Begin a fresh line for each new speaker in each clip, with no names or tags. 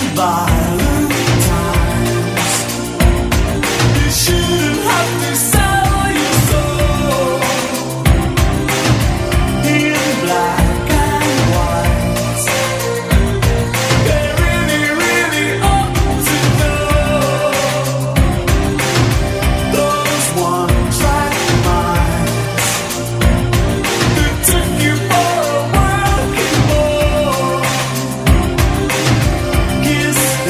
violent times. You shouldn't have to sell your soul in black and white. They really, really ought to know those one-track minds that took you for a working boy. Kiss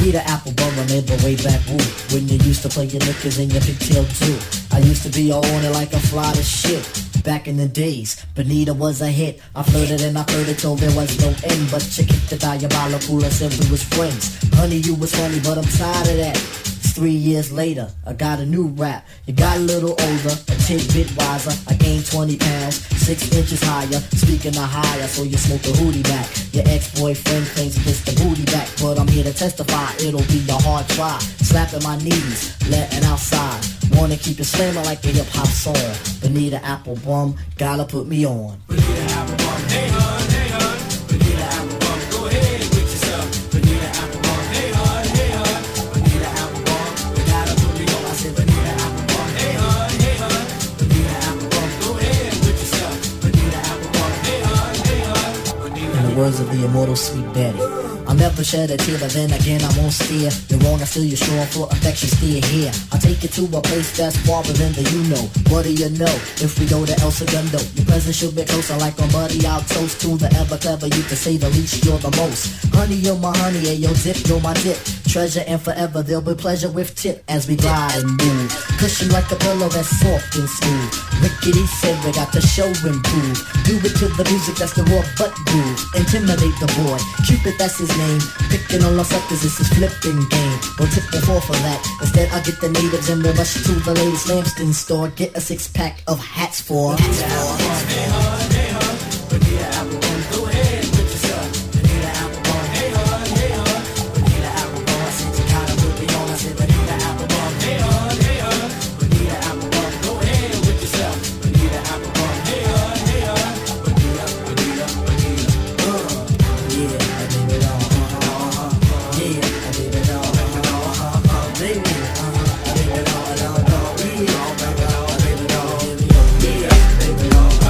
Bonita Applebum, remember way back woo, when you used to play your knickers and your pigtail too. I used to be all on it like a fly to shit. Back in the days, Bonita was a hit. I flirted and I flirted till there was no end. But you kicked the diabolical and said we was friends. Honey, you was funny, but I'm tired of that. 3 years later, I got a new rap. You got a little older, a tidbit wiser. I gained 20 pounds, 6 inches higher. Speaking of higher, so you smoke a hootie back. Your ex-boyfriend claims it's the booty back, but I'm here to testify, it'll be a hard try. Slapping my knees, letting outside. Wanna keep it slamming like a hip-hop song. Bonita Applebum, gotta put me on.
Bonita Applebum, hey hun, hey hun. Bonita Applebum, go ahead with yourself. Bonita Applebum, hey hun, hey hun. Bonita Applebum, you gotta put me on. I said Bonita Applebum, hey hun, hey hun. Bonita Applebum, go ahead with yourself. Bonita Applebum, hey hun, hey hun.
In the words of the immortal Sweet Betty, I'll never shed a tear, but then again I won't steer. You're wrong, I feel you're strong for affection, steer here. I'll take you to a place that's farther than the you know. What do you know? If we go to El Segundo, your presence should be closer like a buddy. I'll toast to the ever clever, you can say the least, you're the most. Honey, you're my honey, and your dip, you're my dip. Treasure and forever, there'll be pleasure with tip as we glide and move. Cushion like a pillow that's soft and smooth. Rickety said we got the show improved. Do it to the music, that's the raw butt groove. Intimidate the boy, Cupid, that's his name. Picking on our suckers, it's his flipping game. Don't tip and fall for that. Instead, I get the natives and we rush to the latest Lambston store. Get a 6-pack of hats for.
Hey hun, hey hun. Bonita Applebum, go ahead with yourself. Bonita Applebum, hey hun, hey hun. Bonita Applebum, I said you gotta put me on. I said Bonita Applebum, hey hun, hey hun. Bonita Applebum, go ahead with yourself. Bonita Applebum, hey hun, hey hun. Bonita, Bonita, Bonita.
Yeah, I did it all. Yeah, I did it all. Baby, I did it all. Yeah, I did it all. Yeah, baby,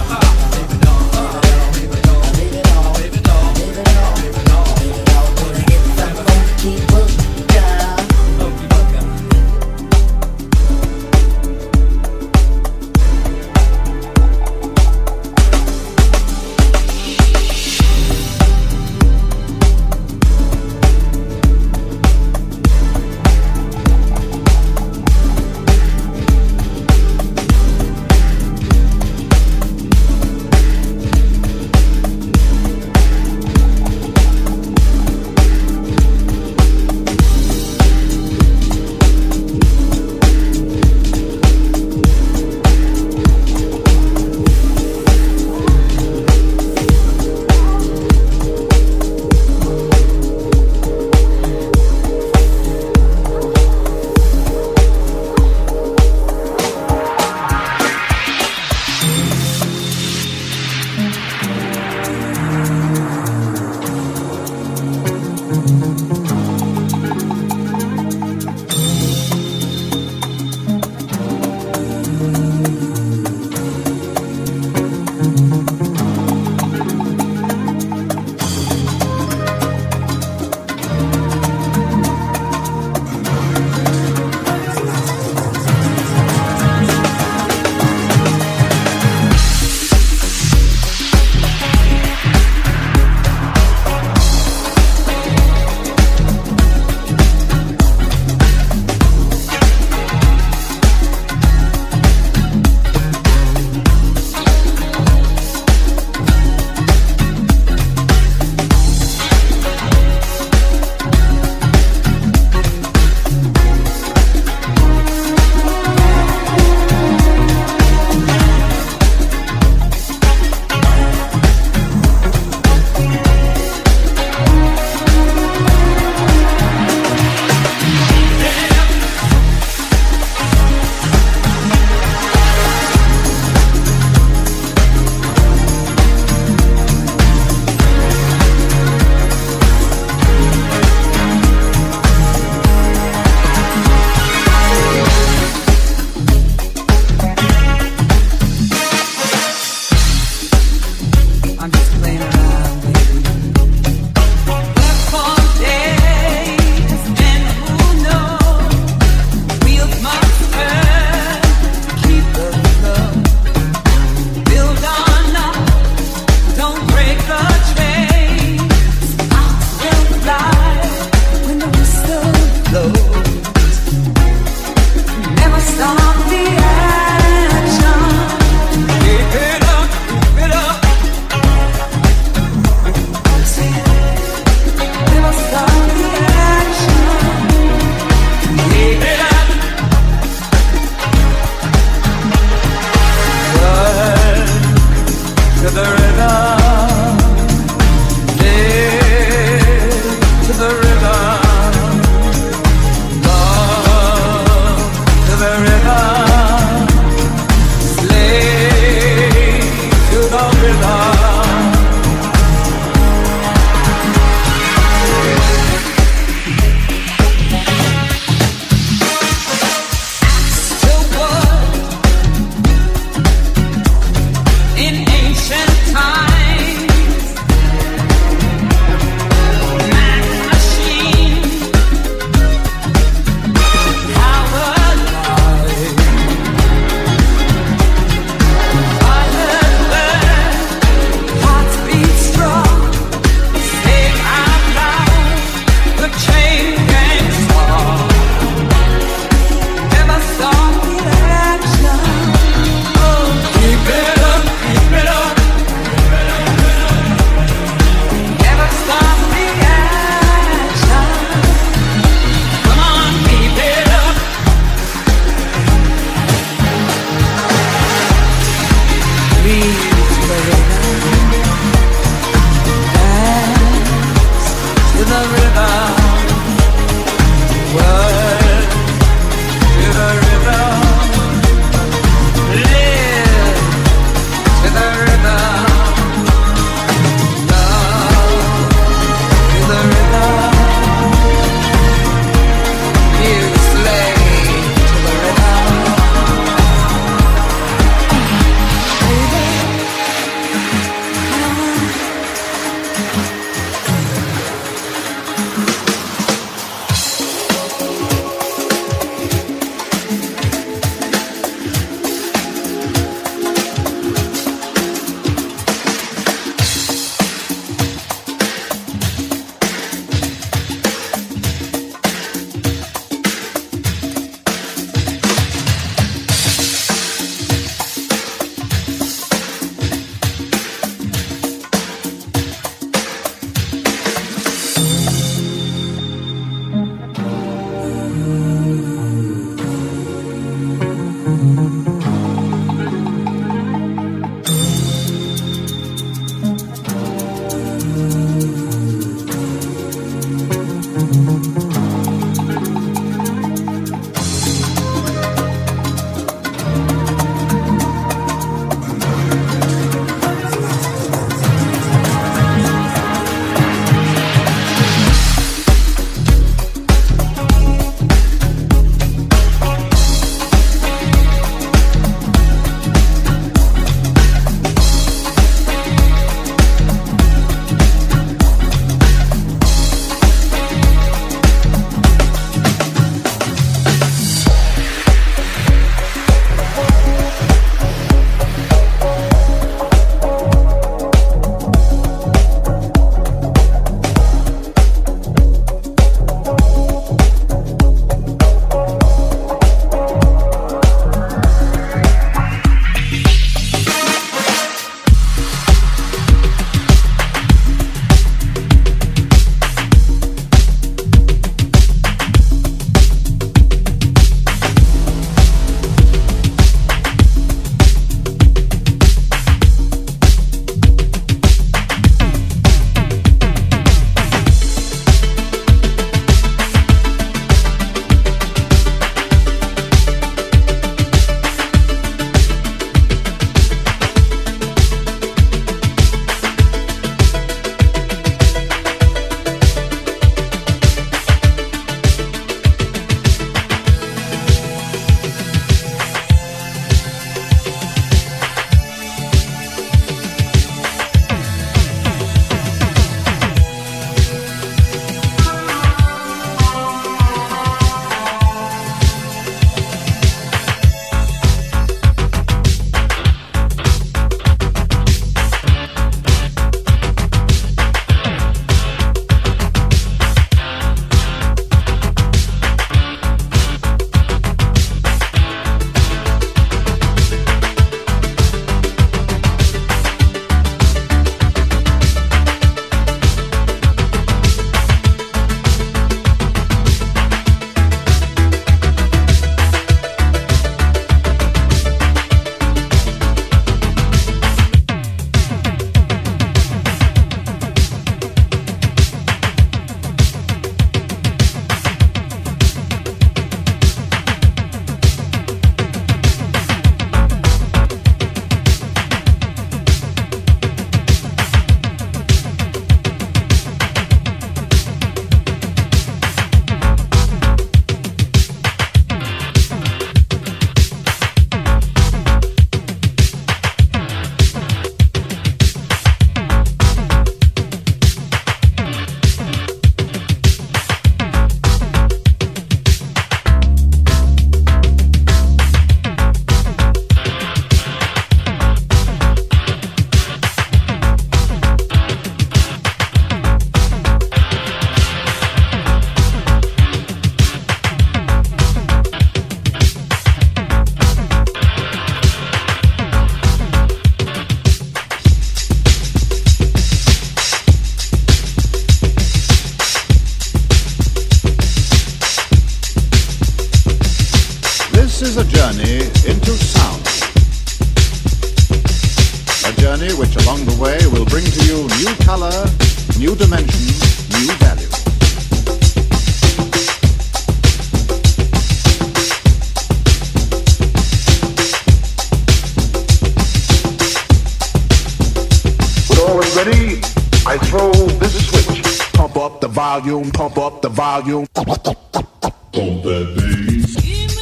volume, pump up the volume. Pump that bass.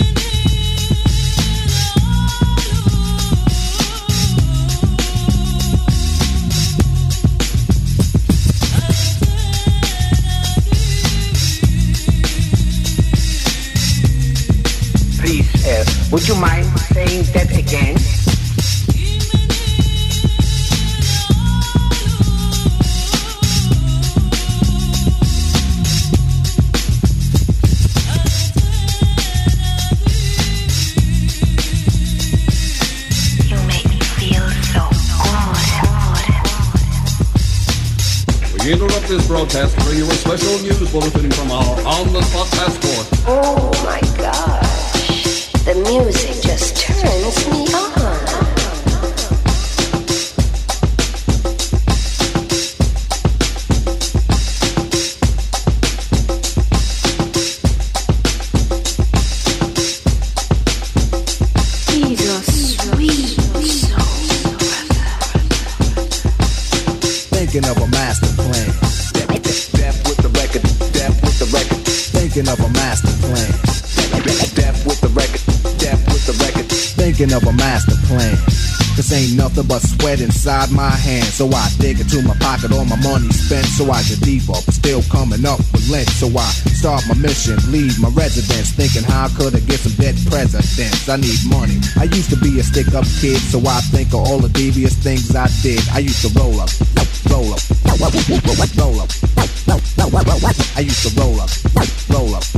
Please, would you mind saying that again?
We interrupt this broadcast to bring you a special news bulletin from our on-the-spot passport.
Oh my gosh, the music just turns me on. He's a sweet soul.
Thinking of a master plan. Death with the record. Death with the record. Thinking of a master plan. Death with the record. Death with the record. Thinking of a master plan. This ain't nothing but sweat inside my hands. So I dig into my pocket, all my money spent. So I get deeper, but still coming up with lint. So I start my mission, leave my residence, thinking how could I get some dead presidents. I need money. I used to be a stick-up kid, so I think of all the devious things I did. I used to roll up, roll up, roll up. I used to roll up, roll up,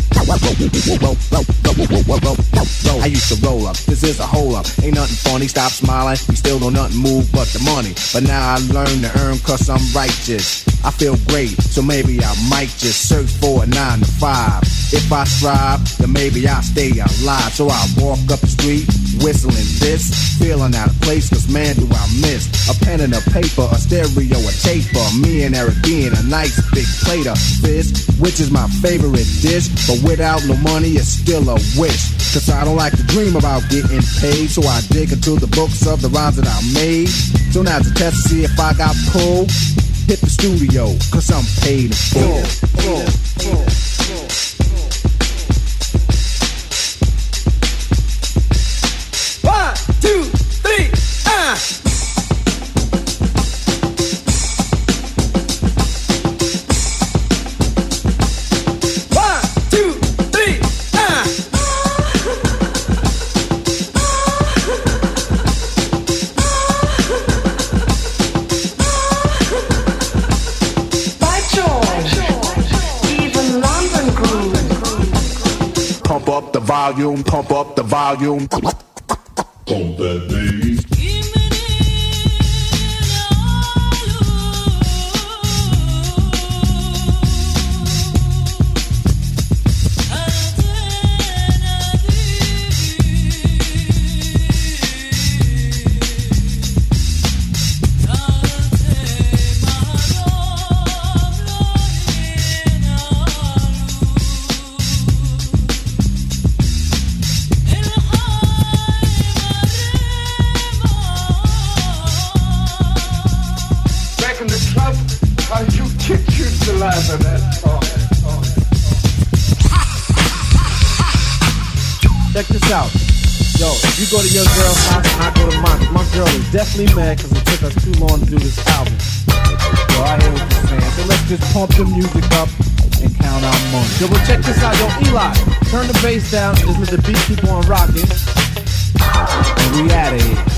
I used to roll up. This is a hole up. Ain't nothing funny. Stop smiling. We still don't nothing move but the money. But now I learn to earn 'cause I'm righteous. I feel great, so maybe I might just search for a 9 to 5. If I strive, then maybe I'll stay alive. So I walk up the street, whistling this, feeling out of place, 'cause man do I miss a pen and a paper, a stereo, a taper. Me and Eric being a nice big plate of fish, which is my favorite dish. But without no money, it's still a wish. 'Cause I don't like to dream about getting paid, so I dig into the books of the rhymes that I made. So now's a test to see if I got pulled. Hit the studio, 'cause I'm paid in full.
One, two, three, One, two, three,
By George, even London grew.
Pump up the volume, pump up the volume. Pump that bass.
back in the club, you kids used to laugh at that song.
Check this out. Yo, if you go to your girl's house and I go to mine, my girl is definitely mad because it took us too long to do this album. Yo, I hear what you're saying. So let's just pump the music up and count our money. Yo, but check this out. Yo, Eli, turn the bass down and just let the beat keep on rocking. And we out of here.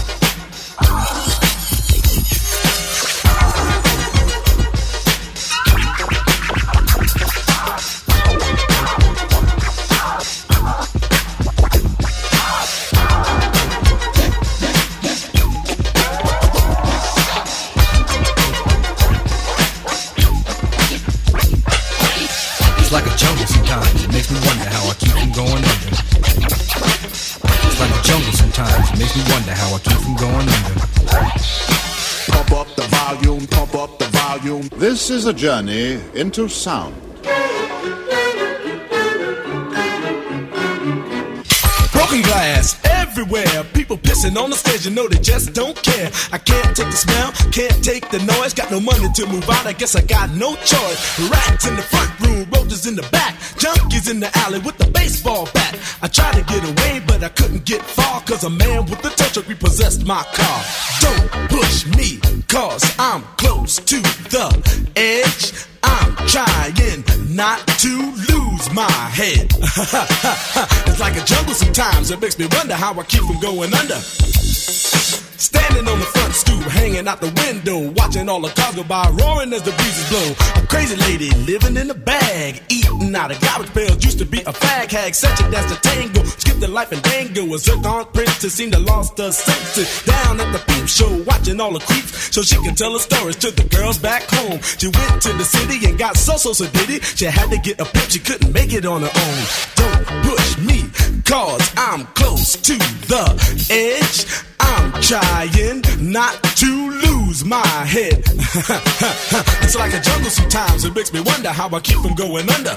Like a jungle sometimes, it makes me wonder how I keep from going under. It's like a jungle sometimes, it makes me wonder how I keep from going under.
Pump up the volume, pump up the volume.
This is a journey into sound.
Broken glass,
everywhere. People pissing on the stage, you know they just don't care. I can't take the smell, can't take the noise. Got no money to move out, I guess I got no choice. Rats in the front room, roaches in the back, junkies in the alley with the baseball bat. I tried to get away, but I couldn't get far, cause a man with a tow truck repossessed my car. Don't push me, cause I'm close to the edge. I'm trying not to lose my head. It's like a jungle sometimes. It makes me wonder how I keep from going under. Standing on the front stoop, hanging out the window, watching all the cars go by, roaring as the breezes blow. A crazy lady living in a bag, eating out of garbage pails. Used to be a fag hag, such a dance to tango. Skipped the life and dango. A zircon princess seemed to lost her senses. Down at the peep show, watching all the creeps, so she can tell her stories to the girls back home. She went to the city and got so did it. She had to get a pimp, she couldn't make it on her own. Don't push me, cause I'm close to the edge. I'm trying not to lose my head. It's like a jungle sometimes, it makes me wonder how I keep from going under.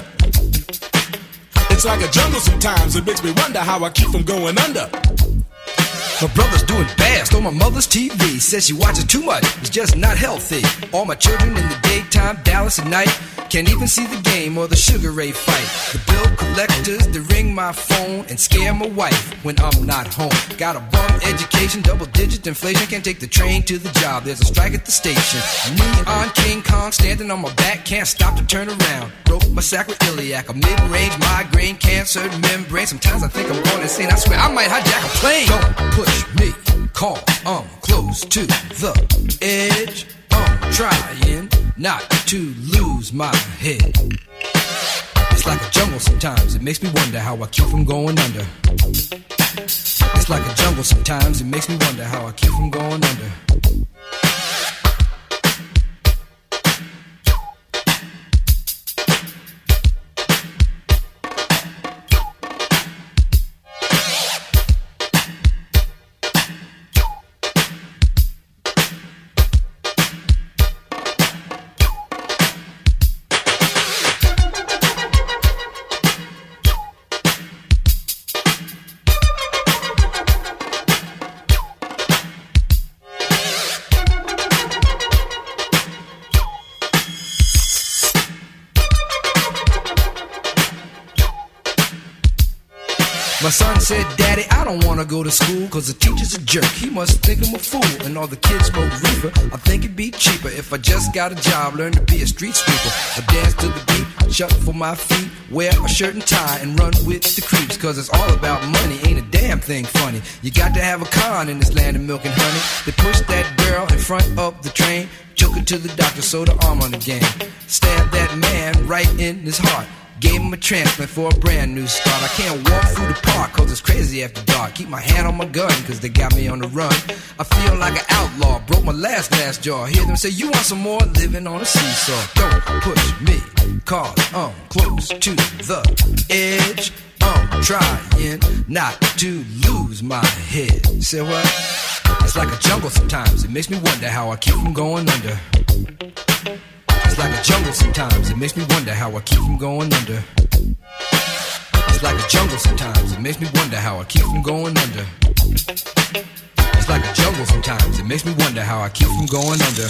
It's like a jungle sometimes, it makes me wonder how I keep from going under.
My brother's doing bad, stole my mother's TV. Says she watches too much, it's just not healthy. All my children in the daytime, Dallas at night. Can't even see the game or the Sugar Ray fight. The bill collectors, they ring my phone and scare my wife when I'm not home. Got a bum education, double-digit inflation. Can't take the train to the job, there's a strike at the station. Neon King Kong standing on my back, can't stop to turn around. Broke my sacroiliac, a mid-range migraine, cancer membrane. Sometimes I think I'm going insane, I swear I might hijack a plane. Don't push me, call, I'm close to the edge. I'm trying not to lose my head. It's like a jungle sometimes, it makes me wonder how I keep from going under. It's like a jungle sometimes, it makes me wonder how I keep from going under. My son said, Daddy, I don't wanna go to school, cause the teacher's a jerk, he must think I'm a fool. And all the kids smoke reefer, I think it'd be cheaper if I just got a job, learn to be a street sweeper. I dance to the beat, shuffle my feet, wear a shirt and tie, and run with the creeps. Cause it's all about money, ain't a damn thing funny. You got to have a con in this land of milk and honey. They pushed that girl in front of the train, took her to the doctor, sewed her arm on the game. Stabbed that man right in his heart, gave him a transplant for a brand new start. I can't walk through the park cause it's crazy after dark. Keep my hand on my gun cause they got me on the run. I feel like an outlaw, broke my last glass jaw. Hear them say, you want some more? Living on a seesaw. Don't push me cause I'm close to the edge. I'm trying not to lose my head. Say what? It's like a jungle sometimes, it makes me wonder how I keep from going under. It's like a jungle sometimes, it makes me wonder how I keep from going under. It's like a jungle sometimes, it makes me wonder how I keep from going under. It's like a jungle sometimes, it makes me wonder how I keep from going under.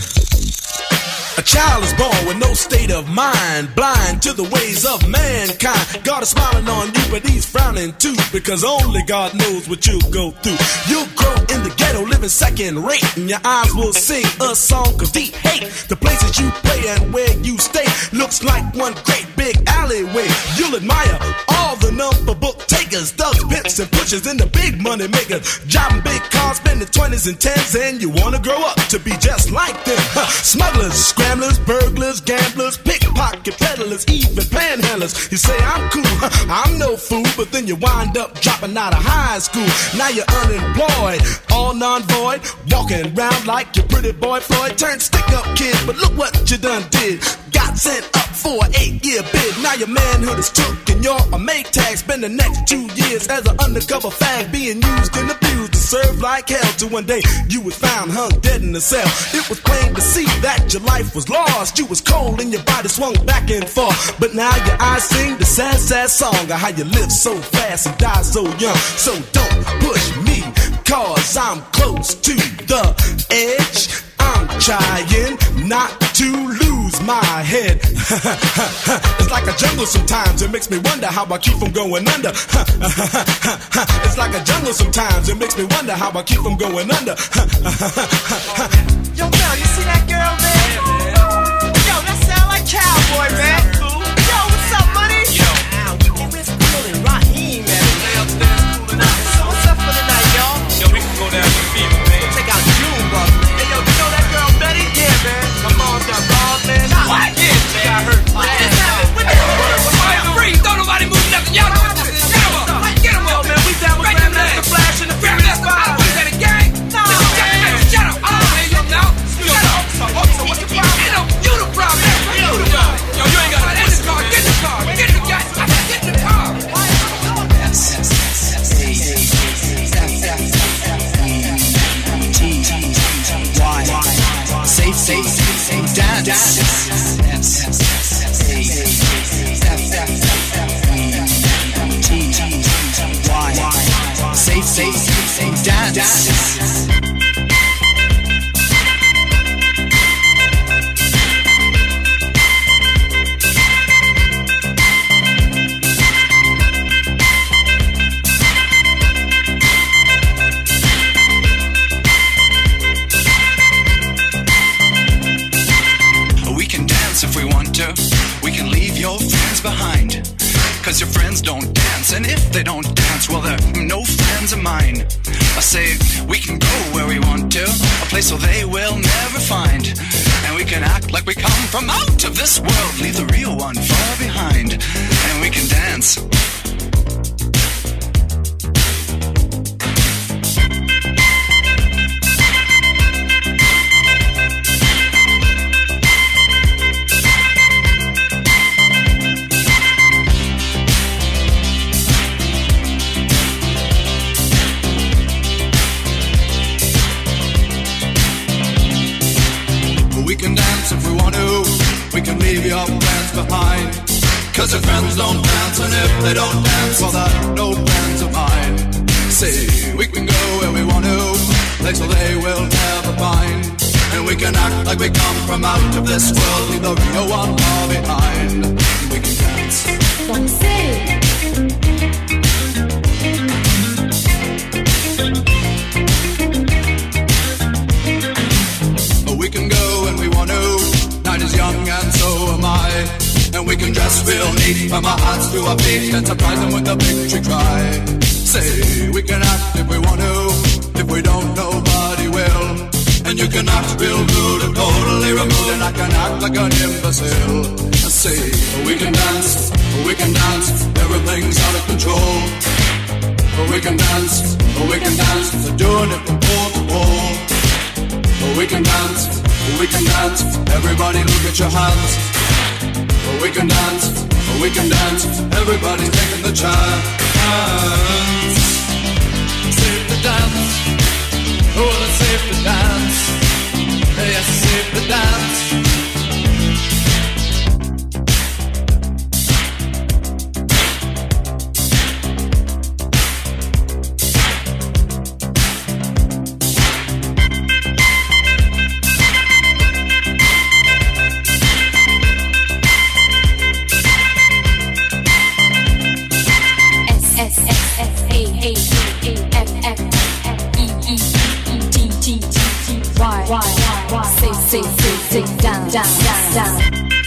A child is born with no state of mind, blind to the ways of mankind. God is smiling on you, but he's frowning too, because only God knows what you'll go through. You'll grow in the ghetto, living second rate, and your eyes will sing a song of deep hate. The places you play and where you stay looks like one great big alleyway. You'll admire all the number book takers, thugs, pimps, and pushers, and the big money makers. Driving big cars, spending 20s and 10s, and you wanna grow up to be just like them. Smugglers, scramblers, burglars, gamblers, pickpocket peddlers, even panhandlers. You say I'm cool, I'm no fool, but then you wind up dropping out of high school. Now you're unemployed, all non-void, walking around like your pretty boy Floyd. Turned stick-up kid, but look what you done did. Got sent up for an 8-year bid. Now your manhood is took and you're a make tag. Spend the next 2 years as an undercover fag, being used and abused to serve like hell. Till one day you was found hung dead in a cell. It was plain to see that your life was lost. You was cold and your body swung back and forth. But now your eyes sing the sad, sad song of how you live so fast and die so young. So don't push me, 'cause I'm close to the edge. I'm trying not to lose my head. It's like a jungle sometimes, it makes me wonder how I keep from going under. It's like a jungle sometimes, it makes me wonder how I keep from going under.
Yo, Mel, you see that girl, man? Yo, that sound like Cowboy, man. Yo, what's up, money? Yo, it's Cool and Raheem, man. Stay upstairs cooling out. So what's up for the night, y'all? Yo, we can go down to Fever, man. Check out June, bro. Hey, yo, you know that girl Betty? Yeah, man. My mom got robbed, man. What? Yeah, she got hurt. What just happened? What the hell? Freeze! Don't nobody move nothing. Y'all know what this is. Get him up. Get him up. Yo, man, we down with Grandmaster Flash and the Grandmaster Flash. What is that, a gang? No. Shut up. I don't hear you now. Shut up. So what's the problem? You the problem. You the problem. Yo, you ain't got to get in the car. Get in the car. Get in the car. Get in the car. Safe, dance. Safe, dance.
If we want to, we can leave your friends behind. 'Cause your friends don't dance, and if they don't dance, well, they're no friends of mine. I say we can go where we want to, a place where they will never find. And we can act like we come from out of this world, leave the real one far behind. And we can dance.
We can dance if we want to. We can leave your friends behind. 'Cause your friends don't dance, and if they don't dance, well, they're no friends of mine. See, we can go where we want to, place where they will never find. And we can act like we come from out of this world, leave the real one far behind. And we can dance. We can go when we want to. Night is young and so am I. And we can dress real neat from our hearts to our feet and surprise them with a victory cry. Say, we can act if we want to. If we don't, nobody will. And you can act real rude and totally removed, and I can act like an imbecile. I say, we can dance, everything's out of control. We can dance, we're doing it from pole to pole. We can dance, everybody look at your hands. We can dance, everybody taking the chance. Safe to dance, oh, it's safe to dance. Yes, it's safe to dance.
Say, down.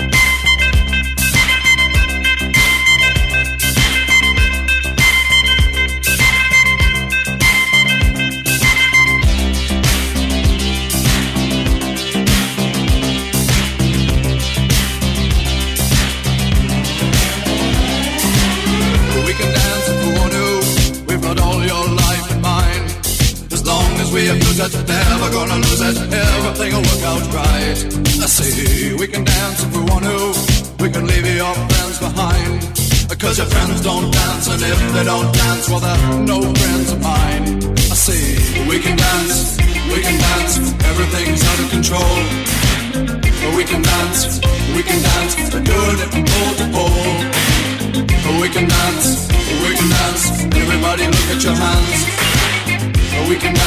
We can dance if we want to. We've got all your life in mind. As long as we abuse it, never gonna lose it. Everything will work out right. I say we can dance if we want to. We can leave your friends behind. 'Cause your friends don't dance, and if they don't dance, well, they're no friends of mine. I say we can dance, everything's out of control. We can dance, we're doing it from pole to pole. We can dance, everybody look at your hands. We can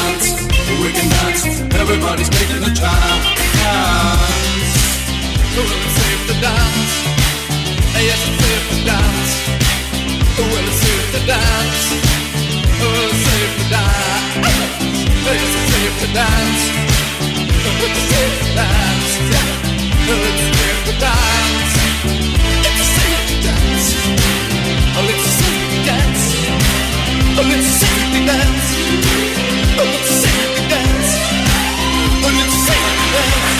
it's safe to dance. Well, it's safe to dance. Oh, it's safe to dance. It's safe to dance. It's safe to dance. Oh, it's safe to dance. It's safe to dance. Oh, it's safe to dance. Oh, it's safe to dance. Oh, it's safe to dance. Oh, it's safe to dance.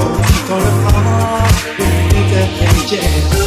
Gonna come on, we need to change.